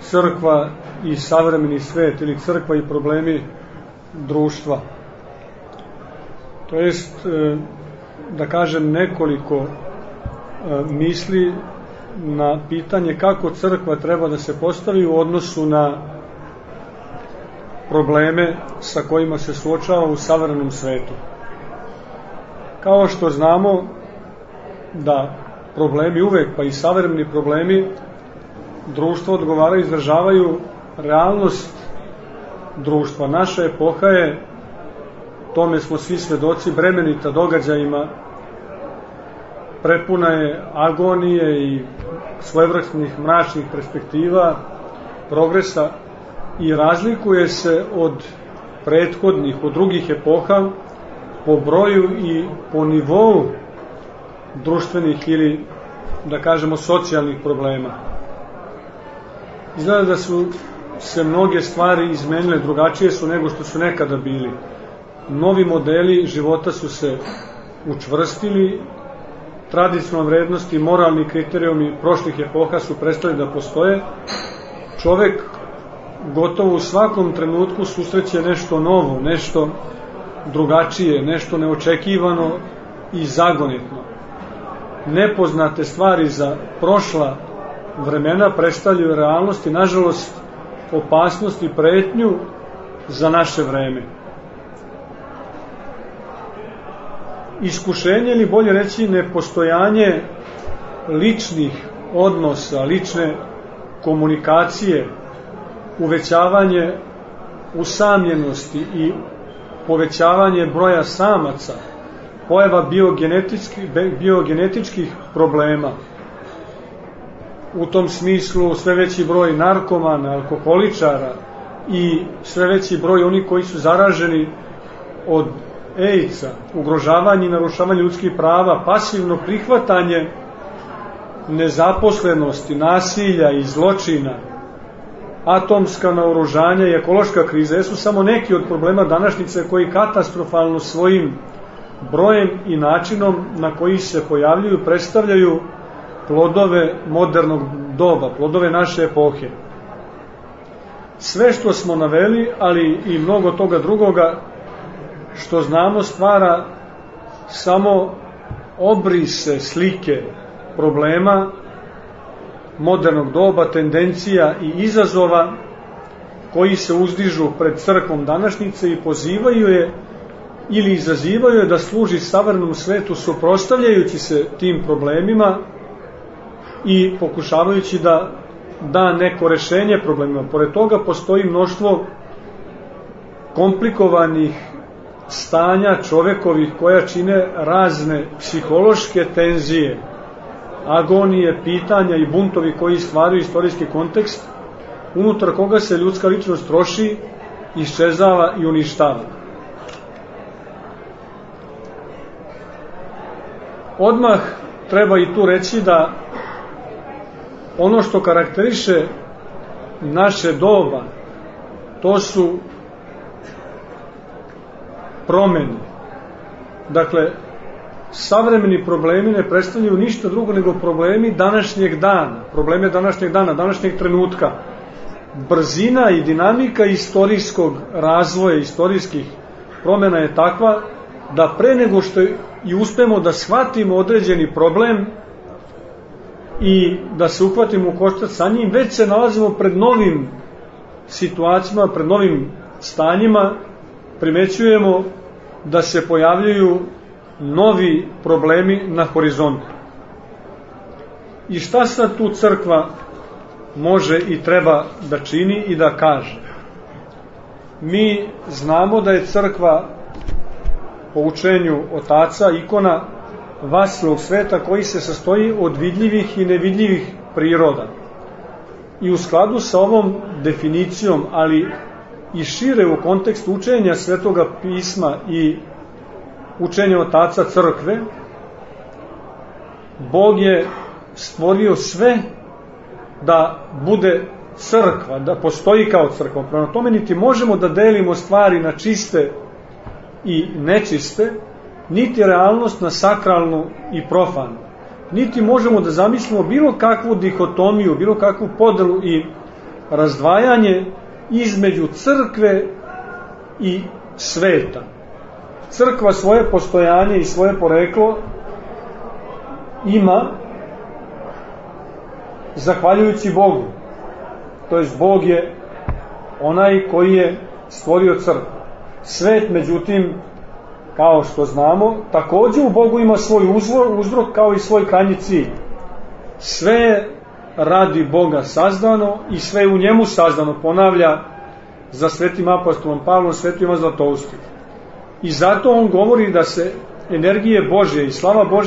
crkva i savremeni svet, ili crkva i problemi društva. To jest, da kažem, nekoliko misli na pitanje kako crkva treba da se postavi u odnosu na probleme sa kojima se suočava u savremenom svetu. Kao što znamo da problemi uvek, pa i savremeni problemi, društvo odgovaraju i izražavaju realnost društva. Naša epoha je, tome smo svi svedoci, bremenita događajima, prepuna je agonije i svojevrsnih mračnih perspektiva, progresa, i razlikuje se od prethodnih, od drugih epoha po broju i po nivou društvenih ili, da kažemo, socijalnih problema. Izgleda da su se mnoge stvari izmenile, drugačije su nego što su nekada bili. Novi modeli života su se učvrstili, tradicionalne vrednosti i moralni kriterijumi prošlih epoha su prestali da postoje. Čovek gotovo u svakom trenutku susreće nešto novo, nešto drugačije, nešto neočekivano i zagonetno. Nepoznate stvari za prošla vremena predstavljaju realnost i, nažalost, opasnost i pretnju za naše vreme. Iskušenje, ili bolje reći nepostojanje ličnih odnosa, lične komunikacije, uvećavanje usamljenosti i povećavanje broja samaca, pojava biogenetičkih problema, u tom smislu sve veći broj narkomana, alkoholičara i sve veći broj onih koji su zaraženi od AIDS-a, ugrožavanje i narušavanje ljudskih prava, pasivno prihvatanje nezaposlenosti, nasilja i zločina, atomska naoružanja i ekološka kriza su samo neki od problema današnjice koji katastrofalno svojim brojem i načinom na koji se pojavljuju predstavljaju plodove modernog doba, plodove naše epohe. Sve što smo naveli, ali i mnogo toga drugoga što znamo, stvara samo obrise, slike problema modernog doba, tendencija i izazova koji se uzdižu pred crkvom današnjice i pozivaju je ili izazivaju je da služi savremenom svetu suprotstavljajući se tim problemima i pokušavajući da da neko rešenje problemima. Pored toga postoji mnoštvo komplikovanih stanja čovekovih koja čine razne psihološke tenzije, agonije, pitanja i buntovi koji stvaraju istorijski kontekst, unutar koga se ljudska ličnost troši, iščezava i uništava. Odmah treba i tu reći da ono što karakteriše naše doba, to su promene. Dakle, savremeni problemi ne predstavljaju ništa drugo nego problemi današnjeg dana, današnjeg trenutka. Brzina i dinamika istorijskog razvoja, istorijskih promena je takva da pre nego što i uspemo da shvatimo određeni problem i da se uhvatimo u koštac sa njim, već se nalazimo pred novim situacijama, pred novim stanjima, primećujemo da se pojavljaju novi problemi na horizontu. I šta sad tu crkva može i treba da čini i da kaže? Mi znamo da je crkva po učenju otaca ikona vasilog sveta koji se sastoji od vidljivih i nevidljivih priroda. I u skladu sa ovom definicijom, ali i šire u kontekstu učenja Svetoga pisma i učenja otaca crkve, Bog je stvorio sve da bude crkva, da postoji kao crkva. Prema tome niti možemo da delimo stvari na čiste i nečiste, niti realnost na sakralnu i profanu. Niti možemo da zamislimo bilo kakvu dihotomiju, bilo kakvu podelu i razdvajanje između crkve i sveta. Crkva svoje postojanje i svoje poreklo ima zahvaljujući Bogu. To jest Bog je onaj koji je stvorio crkvu. Svet, međutim, kao što znamo, također u Bogu ima svoj uzrok kao i svoj krajnji cilj. Sve je radi Boga sazdano i sve je u njemu sazdano, ponavlja za svetim apostolom Pavlom, svetima Zlatoustim. I zato on govori da se energije Božje i slava Božja